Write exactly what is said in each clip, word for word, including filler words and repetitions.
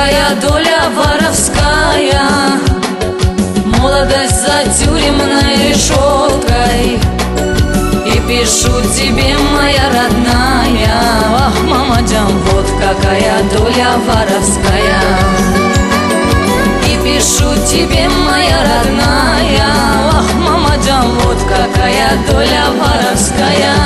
какая доля воровская, молодость за тюремной решеткой. И пишу тебе, моя родная, ах, мамаджан, вот какая доля воровская. И пишу тебе, моя родная, ах, мамаджан, вот какая доля воровская.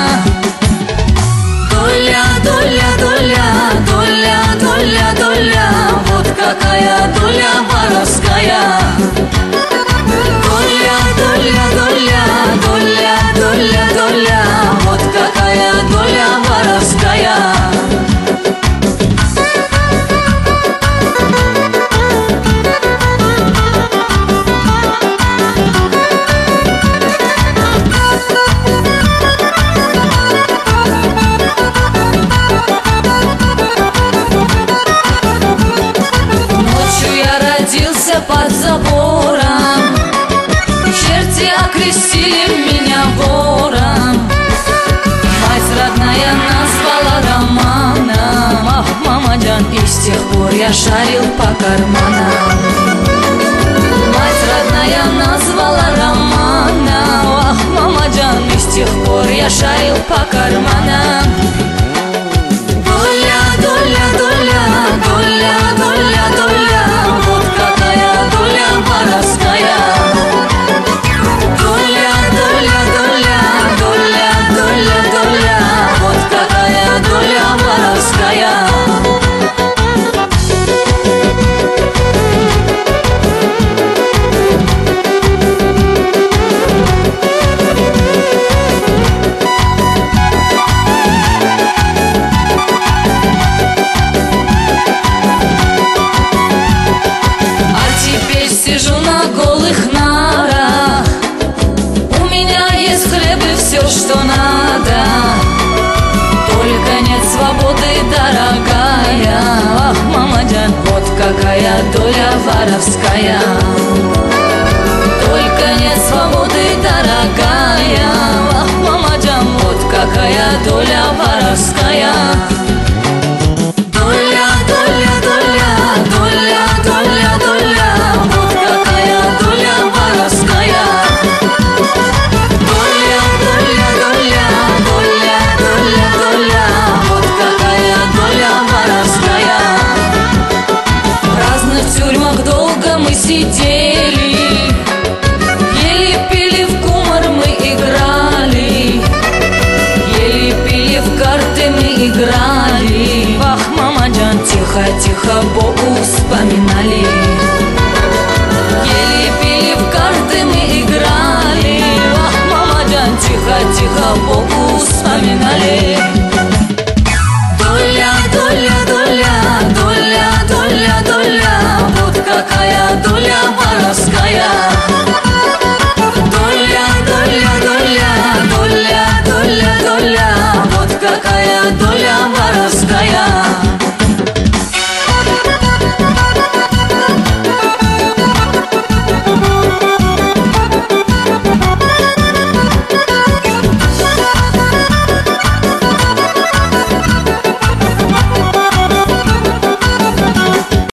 Доля, доля, доля, доля, доля, доля, вот какая доля воровская. Доля, доля, доля, доля, доля, доля, вот какая доля воровская. Под забором черти окрестили меня вором. Мать родная назвала романом, ах, мамаджан, и с тех пор я шарил по карманам. Мать родная назвала романом, ах, мамаджан, и с тех пор я шарил по карманам. Доля, доля, доля, доля, доля, доля, вот какая доля воровская. Доля, доля, доля, доля, доля, доля, вот какая доля воровская. Сижу на голых нарах, у меня есть хлеб и все, что надо. Только нет свободы, дорогая, ах, мамаджан, вот какая доля воровская. Только нет свободы, дорогая, ах, мамаджан, вот какая доля воровская. Доля, доля, доля, доля, доля, доля, вот какая доля воровская. Доля, доля, доля, доля, доля, доля, вот какая доля воровская. В разных тюрьмах долго мы сидели, ели, пили, в кумар мы играли, ели, пили, в карты мы играли. Ах, мамаджан, тихо-тихо Богу вспоминали. Ели, пили, в карты мы играли. Ах, мамаджан, тихо-тихо Богу вспоминали.